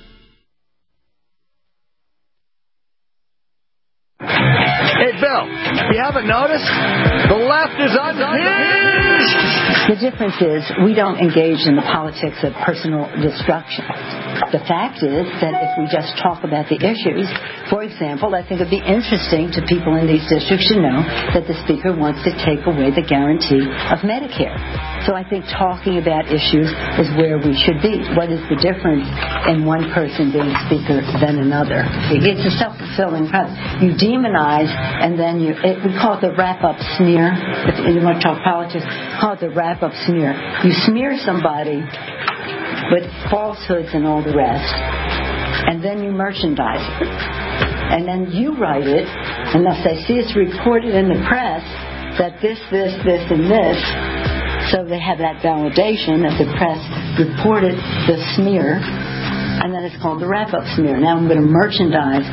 Hey, Bill, you haven't noticed? The left is unhinged! The difference is we don't engage in the politics of personal destruction. The fact is that if we just talk about the issues, for example, I think it would be interesting to people in these districts to know that the Speaker wants to take away the guarantee of Medicare. So I think talking about issues is where we should be. What is the difference in one person being Speaker than another? It's a self-fulfilling prophecy. You demonize, and then you, it, we call it the wrap-up smear. If you want to talk politics, call it the wrap-up smear. You smear somebody with falsehoods and all the rest, and then you merchandise it. And then you write it, unless they see it's reported in the press that this, this, this, and this, so they have that validation that the press reported the smear, and then it's called the wrap-up smear. Now I'm going to merchandise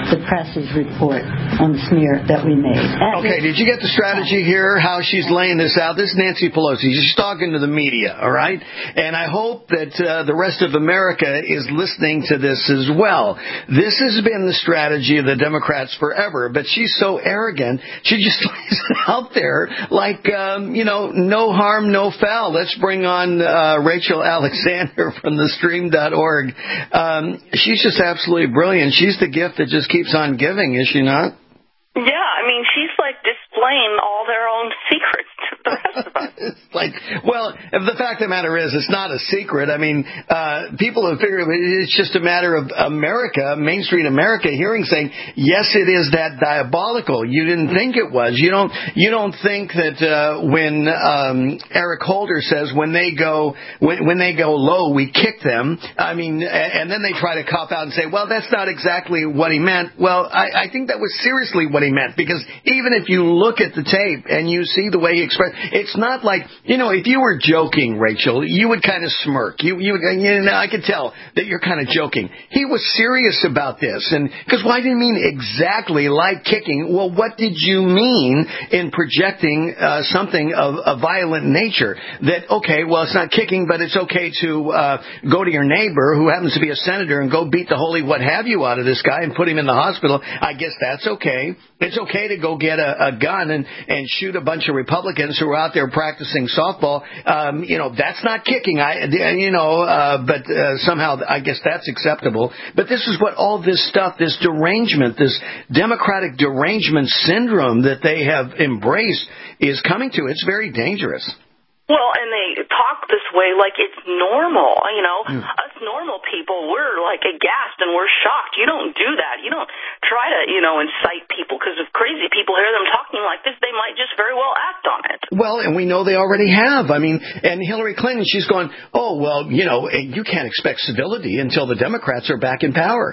the press's report on the smear that we made. That okay, did you get the strategy here, how she's laying this out? This is Nancy Pelosi. She's talking to the media, all right? And I hope that uh, the rest of America is listening to this as well. This has been the strategy of the Democrats forever, but she's so arrogant, she just lays it out there like, um, you know, no harm, no foul. Let's bring on uh, Rachel Alexander from the stream dot org. Um, she's just absolutely brilliant. She's the gift that just keeps on giving, is she not? Yeah, I mean, she's like displaying all their own secrets to the rest of us. It's like, well, the fact of the matter is, it's not a secret. I mean, uh, people have figured it's just a matter of America, Main Street America, hearing saying, yes, it is that diabolical. You didn't think it was. You don't. You don't think that uh, when um, Eric Holder says when they go when, when they go low, we kick them. I mean, and then they try to cop out and say, well, that's not exactly what he meant. Well, I, I think that was seriously what he meant, because even if you look at the tape and you see the way he expressed, it's not like, you know, if you were joking, Rachel, you would kind of smirk. You, you, you know, I could tell that you're kind of joking. He was serious about this, and because why did he mean exactly like kicking? Well, what did you mean in projecting uh, something of a violent nature? That okay, well, it's not kicking, but it's okay to uh, go to your neighbor who happens to be a senator and go beat the holy what have you out of this guy and put him in the hospital. I guess that's okay. It's okay to go get a, a gun and, and shoot a bunch of Republicans who are out there practicing softball. Um, you know, that's not kicking. I, you know, uh, but uh, somehow I guess that's acceptable. But this is what all this stuff, this derangement, this democratic derangement syndrome that they have embraced is coming to. It's very dangerous. Well, and they talk this way like it's normal. You know, mm. us normal people, we're like aghast and we're shocked. You don't do that. You don't try to, you know, incite people, because if crazy people hear them talking like this, they might just very well act on it. Well, and we know they already have. I mean, and Hillary Clinton, she's going, oh, well, you know, you can't expect civility until the Democrats are back in power.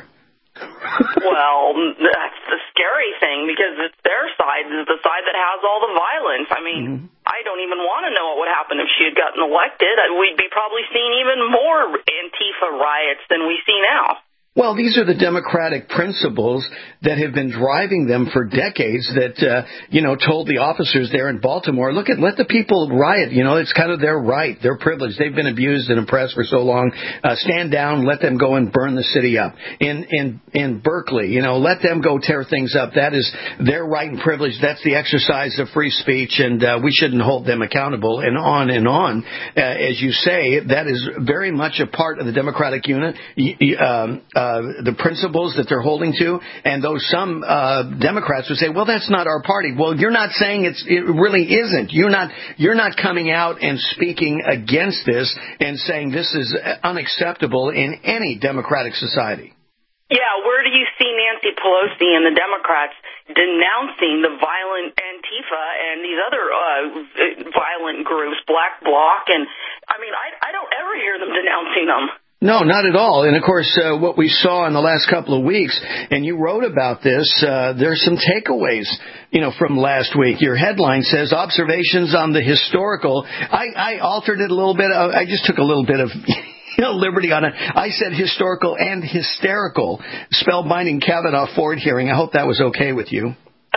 Well, that's the scary thing, because it's their side, is the side that has all the violence. I mean, mm-hmm. I don't even want to know what would happen if she had gotten elected. We'd be probably seeing even more Antifa riots than we see now. Well, these are the democratic principles that have been driving them for decades that, uh, you know, told the officers there in Baltimore, look, at let the people riot. You know, it's kind of their right, their privilege. They've been abused and oppressed for so long. Uh, stand down, let them go and burn the city up. In, in, in Berkeley, you know, let them go tear things up. That is their right and privilege. That's the exercise of free speech, and uh, we shouldn't hold them accountable, and on and on. Uh, as you say, that is very much a part of the Democratic unit. Um, uh, Uh, the principles that they're holding to, and those some uh, Democrats would say, well, that's not our party. Well, you're not saying it's, it really isn't. You're not, you're not coming out and speaking against this and saying this is unacceptable in any democratic society. Yeah, where do you see Nancy Pelosi and the Democrats denouncing the violent Antifa and these other uh, violent groups, Black Bloc, and I mean, I, I don't ever hear them denouncing them. No, not at all. And, of course, uh, what we saw in the last couple of weeks, and you wrote about this, uh, there's some takeaways, you know, from last week. Your headline says, observations on the historical. I, I altered it a little bit. I just took a little bit of... You know, liberty on it. I said historical and hysterical. Spellbinding Kavanaugh Ford hearing. I hope that was okay with you.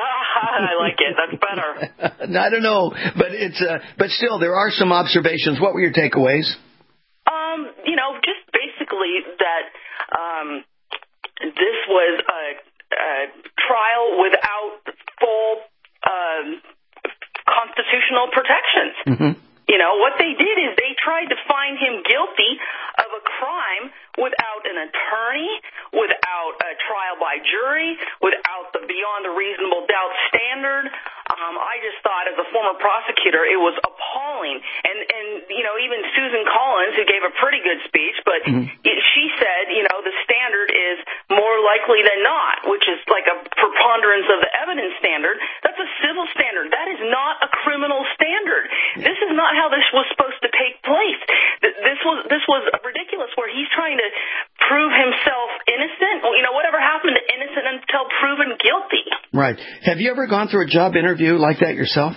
I like it. That's better. I don't know, but it's uh, but still, there are some observations. What were your takeaways? Um, you know, just basically that um, this was a, a trial without full um, constitutional protections. Mm-hmm. You know, what they did is they tried to find him guilty of a crime without an attorney, without a trial by jury, without the beyond a reasonable doubt standard. Um, I just thought, as a former prosecutor, it was appalling. And, and you know, even Susan Collins, who gave a pretty good speech, but mm-hmm. it, she said, you know, the standard is more likely than not, which is like a preponderance of the evidence standard. That's a civil standard. That is not a criminal standard. This is not how this was supposed to take place. This was this was ridiculous, where he's trying to prove himself innocent. Well, you know, whatever happened to innocent until proven guilty. Right. Have you ever gone through a job interview like that yourself?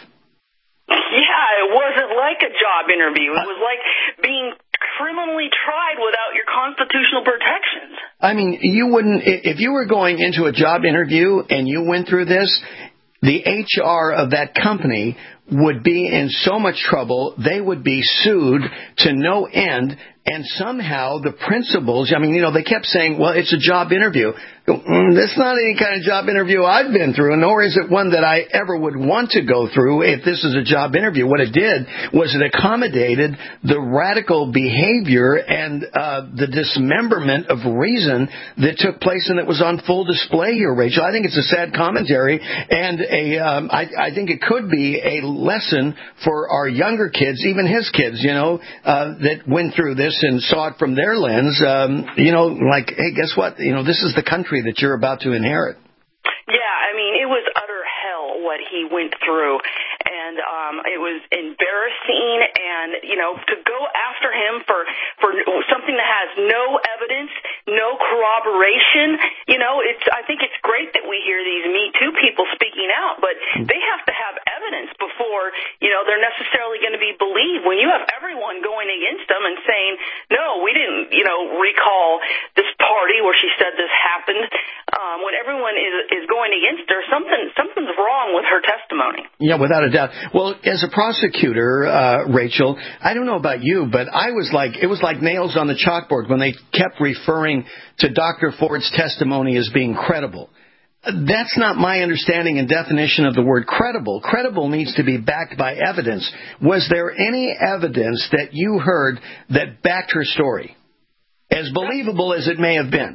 Yeah, it wasn't like a job interview. It was like being criminally tried without your constitutional protections. I mean, you wouldn't, if you were going into a job interview and you went through this, the H R of that company would be in so much trouble, they would be sued to no end. And somehow the principals, I mean, you know, they kept saying, well, it's a job interview. Mm, that's not any kind of job interview I've been through, nor is it one that I ever would want to go through if this is a job interview. What it did was it accommodated the radical behavior and uh, the dismemberment of reason that took place and that was on full display here, Rachel. I think it's a sad commentary, and a, um, I, I think it could be a lesson for our younger kids, even his kids, you know, uh, that went through this and saw it from their lens, um, you know, like, hey, guess what? You know, this is the country that you're about to inherit. Yeah, I mean, it was utter hell what he went through, and um, it was embarrassing, and, you know, to go after him for, for something that has no evidence, no corroboration, you know, it's. I think it's great that we hear these Me Too people speaking out, but they have to have evidence before, you know, they're necessarily going to be believed. When you have everyone going against them and saying, no, we didn't, you know, recall this party where she said this happened, um, when everyone is, is going against her, something something's wrong with her testimony. Yeah, without a doubt. Well, as a prosecutor, uh, Rachel, I don't know about you, but I was like, it was like nails on the chalkboard when they kept referring to Doctor Ford's testimony as being credible. That's not my understanding and definition of the word credible. Credible needs to be backed by evidence. Was there any evidence that you heard that backed her story, as believable as it may have been?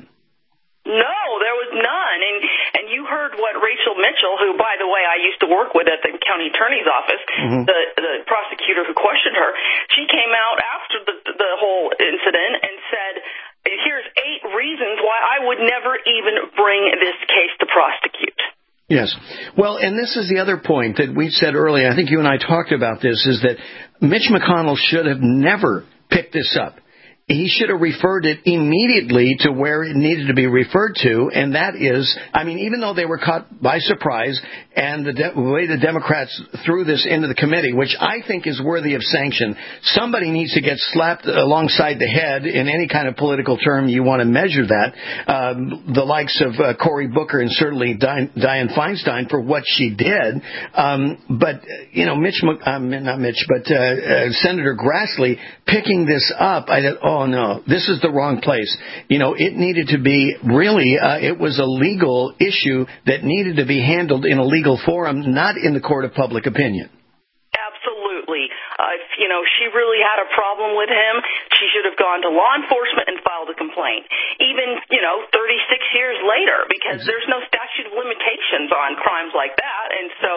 No, there was none. And and you heard what Rachel Mitchell, who, by the way, I used to work with at the county attorney's office, mm-hmm. the, the prosecutor who questioned her, she came out after the, the whole incident and said, here's eight reasons why I would never even bring this case to prosecute. Yes. Well, and this is the other point that we said earlier. I think you and I talked about this, is that Mitch McConnell should have never picked this up. He should have referred it immediately to where it needed to be referred to, and that is, I mean, even though they were caught by surprise, and the de- way the Democrats threw this into the committee, which I think is worthy of sanction, somebody needs to get slapped alongside the head in any kind of political term you want to measure that, um, the likes of uh, Cory Booker and certainly Dianne, Dianne Feinstein for what she did. Um, but, you know, Mitch, um, not Mitch, but uh, uh, Senator Grassley picking this up, I thought, oh, oh, no, this is the wrong place. You know, it needed to be really, uh, it was a legal issue that needed to be handled in a legal forum, not in the court of public opinion. Absolutely. Uh, if, you know, she really had a problem with him, she should have gone to law enforcement and filed a complaint. Even, you know, thirty-six years later, because there's no statute of limitations on crimes like that. And so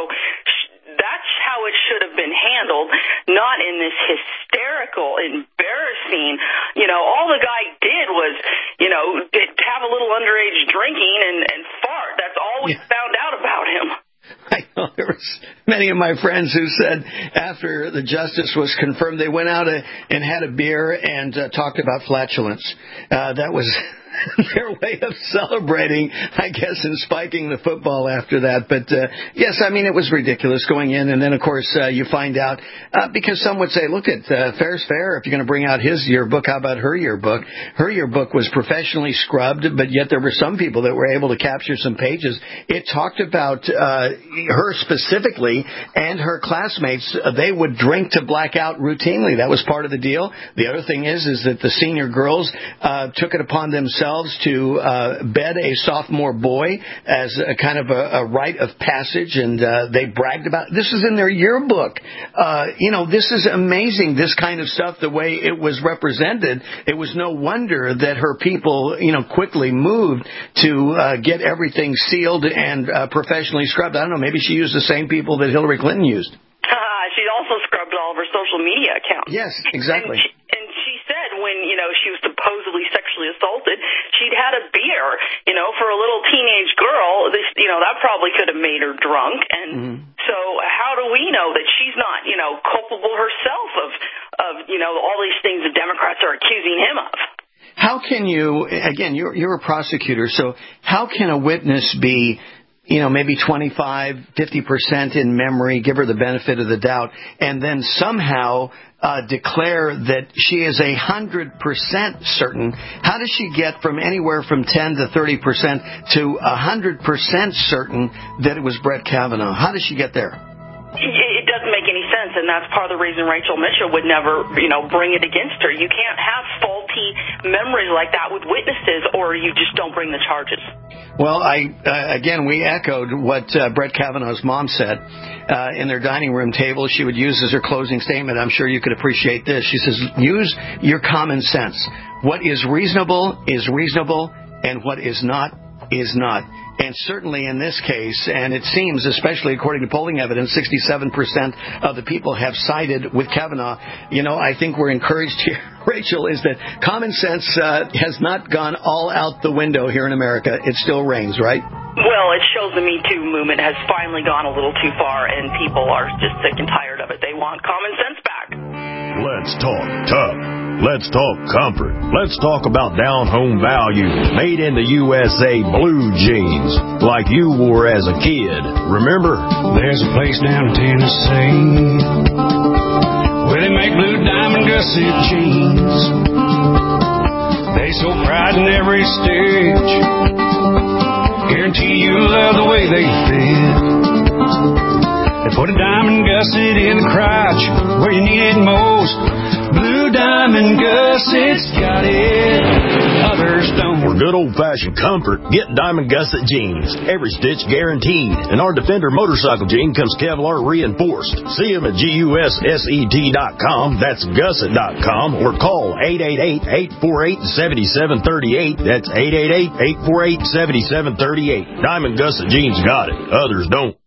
that's how it should have been handled, not in this hysterical, embarrassing, you know, all the guy did was, you know, have a little underage drinking and, and fart. That's all we yeah. found out about him. I know there was many of my friends who said after the justice was confirmed, they went out and had a beer and uh, talked about flatulence. Uh, that was their way of celebrating, I guess, and spiking the football after that. But, uh, yes, I mean, it was ridiculous going in. And then, of course, uh, you find out, uh, because some would say, look, at uh, fair's fair. If you're going to bring out his yearbook, how about her yearbook? Her yearbook was professionally scrubbed, but yet there were some people that were able to capture some pages. It talked about uh, her specifically and her classmates. Uh, they would drink to black out routinely. That was part of the deal. The other thing is, is that the senior girls uh, took it upon themselves to uh, bed a sophomore boy as a kind of a, a rite of passage, and uh, they bragged about it. This is in their yearbook. Uh, you know, this is amazing, this kind of stuff, the way it was represented. It was no wonder that her people, you know, quickly moved to uh, get everything sealed and uh, professionally scrubbed. I don't know, maybe she used the same people that Hillary Clinton used. Uh, she also scrubbed all of her social media accounts. Yes, exactly. And she, and she said when, you know, she was supposedly sexually assaulted, she'd had a beer, you know, for a little teenage girl. This, you know, that probably could have made her drunk. And mm-hmm. so how do we know that she's not, you know, culpable herself of, of, you know, all these things the Democrats are accusing him of? How can you, again, you're, you're a prosecutor, so how can a witness be you know, maybe twenty-five, fifty percent in memory, give her the benefit of the doubt, and then somehow uh, declare that she is a hundred percent certain? How does she get from anywhere from ten to thirty percent to a hundred percent certain that it was Brett Kavanaugh? How does she get there? It doesn't make any sense, and that's part of the reason Rachel Mitchell would never, you know, bring it against her. You can't have faulty memories like that with witnesses, or you just don't bring the charges. Well, I uh, again, we echoed what uh, Brett Kavanaugh's mom said uh, in their dining room table. She would use as her closing statement. I'm sure you could appreciate this. She says, use your common sense. What is reasonable is reasonable, and what is not is not. And certainly in this case, and it seems, especially according to polling evidence, sixty-seven percent of the people have sided with Kavanaugh. You know, I think we're encouraged here, Rachel, is that common sense uh, has not gone all out the window here in America. It still reigns, right? Well, it shows the Me Too movement has finally gone a little too far, and people are just sick and tired of it. They want common sense back. Let's talk tough. Let's talk comfort. Let's talk about down-home value. Made in the U S A blue jeans, like you wore as a kid. Remember? There's a place down in Tennessee where they make blue diamond gusset jeans. They so pride in every stitch. Guarantee you love the way they fit. They put a diamond gusset in the crotch where you need it most. Blue Diamond Gusset's got it, others don't. For good old-fashioned comfort, get Diamond Gusset jeans. Every stitch guaranteed. And our Defender motorcycle jean comes Kevlar reinforced. See them at gusset dot com. That's gusset dot com. Or call eight eight eight, eight four eight, seven seven three eight. That's eight eight eight, eight four eight, seven seven three eight. Diamond Gusset jeans got it, others don't.